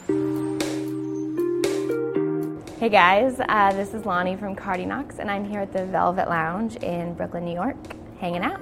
Hey guys, this is Lonnie from Cardi Knox, and I'm here at the Velvet Lounge in Brooklyn, New York, hanging out.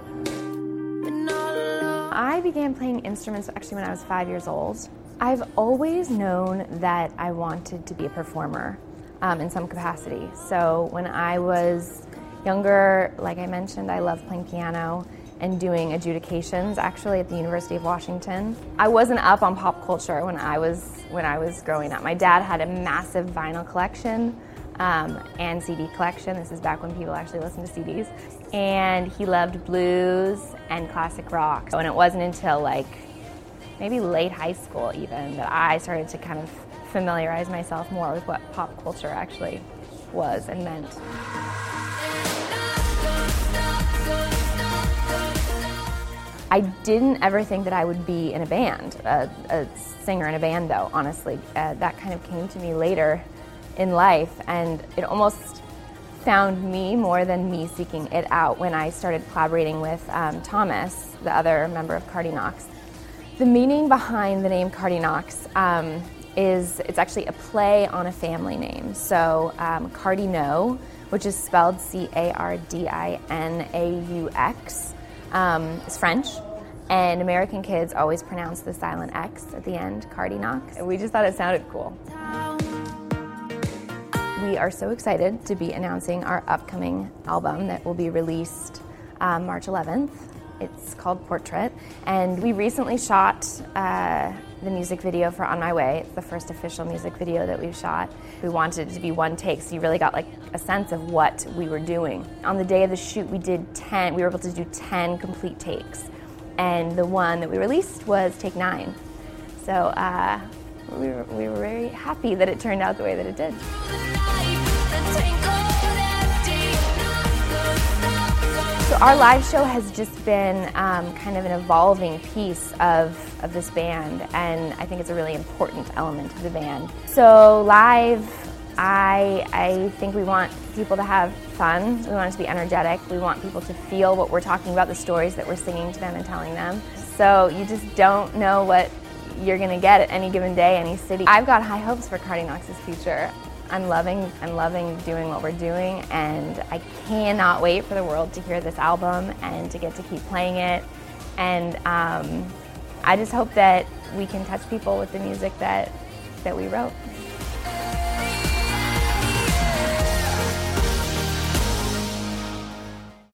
I began playing instruments actually when I was 5 years old. I've always known that I wanted to be a performer in some capacity. So when I was younger, like I mentioned, I loved playing piano and doing adjudications actually at the University of Washington. I wasn't up on pop culture when I was growing up. My dad had a massive vinyl collection and CD collection. This is back when people actually listened to CDs. And he loved blues and classic rock. And it wasn't until like maybe late high school even that I started to kind of familiarize myself more with what pop culture actually was and meant. I didn't ever think that I would be in a band, a singer in a band though, honestly. That kind of came to me later in life, and it almost found me more than me seeking it out when I started collaborating with Thomas, the other member of Cardi Knox. The meaning behind the name Cardi Knox is it's actually a play on a family name. So Cardinaux, which is spelled Cardinaux, is French, and American kids always pronounce the silent X at the end, Cardi Knox. We just thought it sounded cool. We are so excited to be announcing our upcoming album that will be released March 11th. It's called Portrait, and we recently shot the music video for On My Way. It's the first official music video that we've shot. We wanted it to be one take, so you really got like a sense of what we were doing. On the day of the shoot, we were able to do 10 complete takes, and the one that we released was take 9. So we were very happy that it turned out the way that it did. So our live show has just been kind of an evolving piece of this band, and I think it's a really important element of the band. So live, I think we want people to have fun, we want it to be energetic, we want people to feel what we're talking about, the stories that we're singing to them and telling them. So you just don't know what you're gonna get at any given day, any city. I've got high hopes for Cardi Knox's future. I'm loving doing what we're doing, and I cannot wait for the world to hear this album and to get to keep playing it. And I just hope that we can touch people with the music that we wrote.